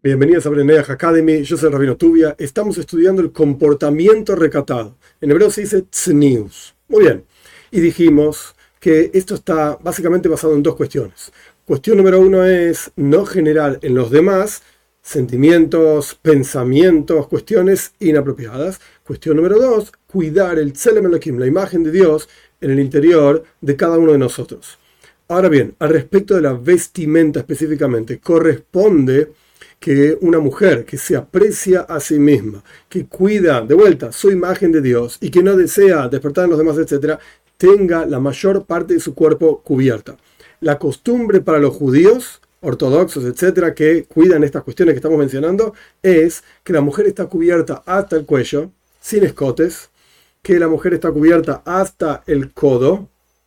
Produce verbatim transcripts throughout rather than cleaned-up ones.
Bienvenidos a Brenneach Academy, yo soy el Rabino Tubia. Estamos estudiando el comportamiento recatado. En hebreo se dice tznius. Muy bien. Y dijimos que esto está básicamente basado en dos cuestiones. Cuestión número uno es no generar en los demás sentimientos, pensamientos, cuestiones inapropiadas. Cuestión número dos, cuidar el Tselem Elohim, la imagen de Dios, en el interior de cada uno de nosotros. Ahora bien, al respecto de la vestimenta específicamente, corresponde que una mujer que se aprecia a sí misma, que cuida de vuelta su imagen de Dios y que no desea despertar en los demás, etcétera, tenga la mayor parte de su cuerpo cubierta. La costumbre para los judíos, ortodoxos, etcétera, que cuidan estas cuestiones que estamos mencionando, es que la mujer está cubierta hasta el cuello, sin escotes, que la mujer está cubierta hasta el codo,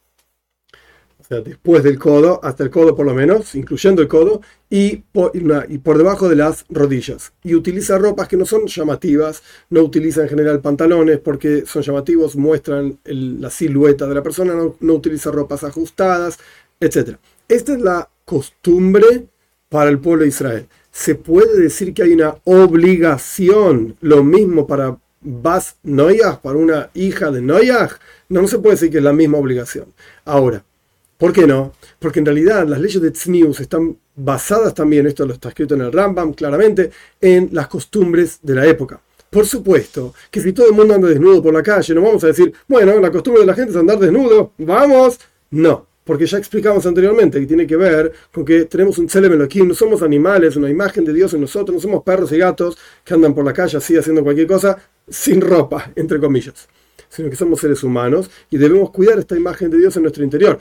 o sea, después del codo, hasta el codo por lo menos, incluyendo el codo, y por, y por debajo de las rodillas. Y utiliza ropas que no son llamativas, no utiliza en general pantalones porque son llamativos, muestran el, la silueta de la persona, no, no utiliza ropas ajustadas, etcétera. Esta es la costumbre para el pueblo de Israel. Se puede decir que hay una obligación, lo mismo para Bas Noyaj, para una hija de Noyaj. No, no se puede decir que es la misma obligación. Ahora, ¿por qué no? Porque en realidad las leyes de Tznius están basadas también, esto lo está escrito en el Rambam claramente, en las costumbres de la época. Por supuesto que si todo el mundo anda desnudo por la calle, no vamos a decir, bueno, la costumbre de la gente es andar desnudo, vamos. No, porque ya explicamos anteriormente que tiene que ver con que tenemos un Tselem Elohim, no somos animales, una imagen de Dios en nosotros, no somos perros y gatos que andan por la calle así haciendo cualquier cosa sin ropa, entre comillas, sino que somos seres humanos y debemos cuidar esta imagen de Dios en nuestro interior.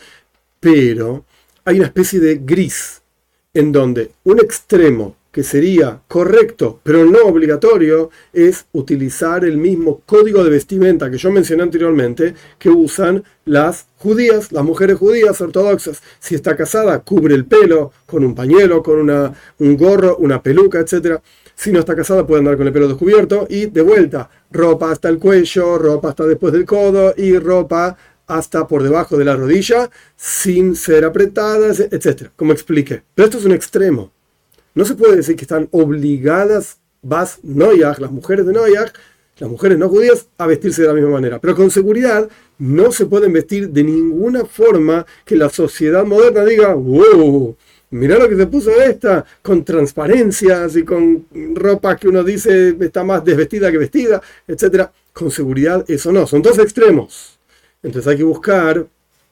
Pero hay una especie de gris en donde un extremo que sería correcto pero no obligatorio es utilizar el mismo código de vestimenta que yo mencioné anteriormente que usan las judías, las mujeres judías ortodoxas. Si está casada, cubre el pelo con un pañuelo, con una, un gorro, una peluca, etcétera. Si no está casada puede andar con el pelo descubierto y de vuelta, ropa hasta el cuello, ropa hasta después del codo y ropa hasta por debajo de la rodilla, sin ser apretadas, etcétera. Como expliqué. Pero esto es un extremo. No se puede decir que están obligadas Bas Noyaj, las mujeres de Noyaj, las mujeres no judías, a vestirse de la misma manera. Pero con seguridad no se pueden vestir de ninguna forma que la sociedad moderna diga, wow, mirá lo que se puso esta, con transparencias y con ropa que uno dice está más desvestida que vestida, etcétera. Con seguridad eso no. Son dos extremos. Entonces hay que buscar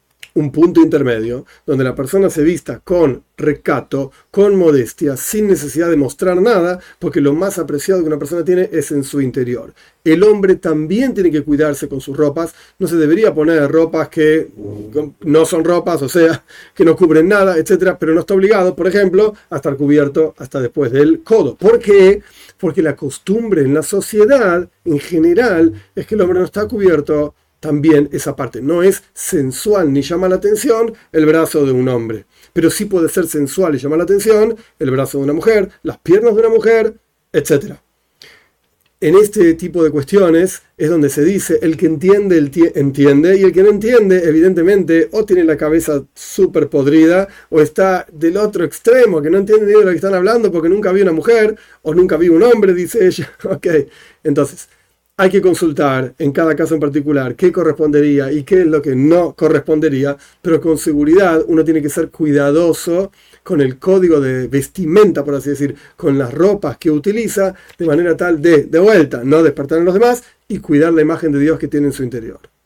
un punto intermedio donde la persona se vista con recato, con modestia, sin necesidad de mostrar nada, porque lo más apreciado que una persona tiene es en su interior. El hombre también tiene que cuidarse con sus ropas, no se debería poner ropas que no son ropas, o sea, que no cubren nada, etcétera, pero no está obligado, por ejemplo, a estar cubierto hasta después del codo. ¿Por qué? Porque la costumbre en la sociedad, en general, es que el hombre no está cubierto. También esa parte no es sensual ni llama la atención el brazo de un hombre, pero sí puede ser sensual y llamar la atención el brazo de una mujer, las piernas de una mujer, etcétera. En este tipo de cuestiones es donde se dice el que entiende, el entiende, y el que no entiende, evidentemente, o tiene la cabeza súper podrida, o está del otro extremo, que no entiende ni de lo que están hablando porque nunca vi una mujer, o nunca vi un hombre, dice ella. Ok, entonces hay que consultar en cada caso en particular qué correspondería y qué es lo que no correspondería, pero con seguridad uno tiene que ser cuidadoso con el código de vestimenta, por así decir, con las ropas que utiliza, de manera tal de, de vuelta, no despertar en los demás y cuidar la imagen de Dios que tiene en su interior.